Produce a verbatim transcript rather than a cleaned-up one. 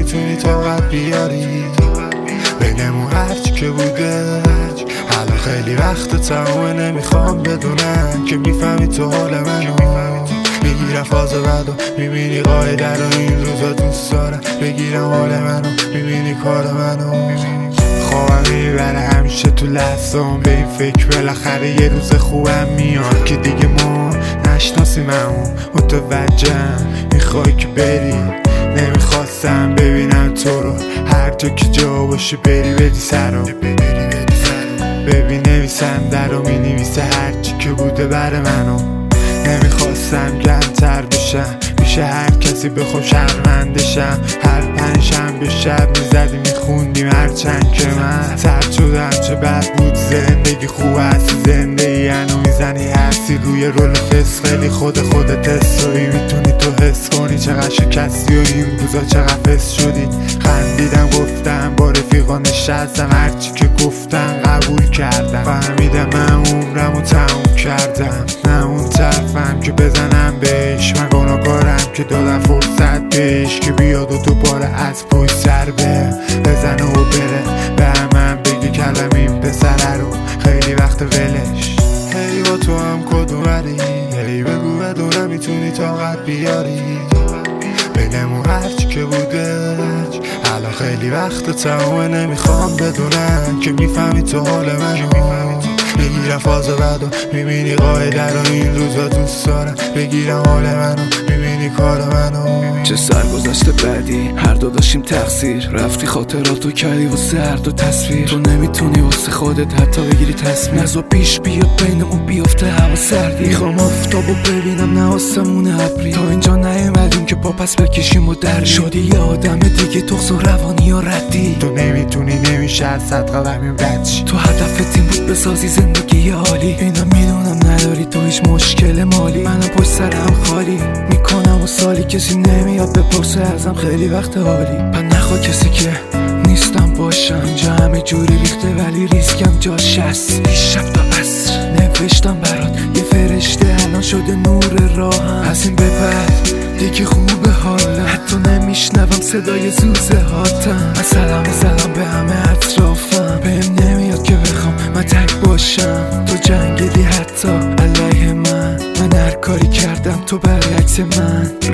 نمیتونی طاقت بیاری بینمون هرچی که بوده الان خیلی وقت تمومه نمیخوام بدونم که میفهمی تو حال منو میگیرم فاز بعدو میبینی قاعده رو این روزا دوست دارم بگیرم حال منو میبینی کار منو خوابم میبره همیشه تو لحظام به این فکر بالاخره یه روز خوبم میاد که دیگه ما نشناسیم همون متوجهم میخوای که بری نمیخواستم ببینم تو رو هر جا که جا باشه بری بدی سرم ببین نویسنده رو مینویسه هرچی که بوده بر منو نمیخواستم گرمتر بشم میشه هر کسی بخوام شرمندشم هر پنج شنبه شب میزدی میخوندیم هرچند که من سرد شدم چه بد بود زندگی خوب هستی زندگی هنو میزنی هستی روی رول فس خیلی خود خودت حسایی میتونی تو حس کنی چقدر شکستی و این روزا چقدر فس شدی خندیدم گفتم با رفیقا نشستم هرچی که گفتم قبول کردم فهمیدم من عمرمو تموم کردم نه اون طرفم که بزنم بهش من گناهکارم که دادم فرصت بهش که بیاد و دوباره از پشت سر به بزنه و بره به همه بگی کلم این پسره رو خیلی وقت ولش هی با تو هم کدومری هی بگو بدونم میتونی طاقت بیاری بینمون هرچی که بوده الان خیلی وقت تمومه نمیخوام بدونم که میفهمی تو حال منو میگیرم فاز بعدو میبینی قاعده رو این روزا دوست دارم بگیرم حال منو میبینی کار منو چه سرگذشت بعدی هر دو داشتیم تقصیر رفتی خاطراتو کردی واسه هر دو تصویر تو نمیتونی واسه خودت حتی بگیری تصمیم نزا پیش بیاد بین اون بیافته هوا سردی میخوام آفتابو ببینم نه آسمون ابری تا اینجا نیومدیم که پا پس بکشیم و در شدی یه آدم دیگه تخص و روانی و ردی تو نمیتونی نمیشه از صد قدمی رد شی تو هدفت این بود بسازی زندگی عالی اینا میدونم نداری تو هیچ مشکل مالی منم پشت سرم خالی میکنم و سالی کسی نمیاد بپرسه ازم خیلی وقت حالی پس نخوا کسی که نیستم باشم اینجا همه جوری ریخته ولی ریسکم جاش هست شب تا عصر نوشتم برات یه فرشته الان شده نور راهم از این بپر دیگه خوبه حالا حتی نمیشنوم صدای زوزه هاتم من سلام سلام به همه اطرافم بهم نمیاد که بخوام من تک باشم تو جنگلی حتی علیه من من هر کاری کردم تو برعکس من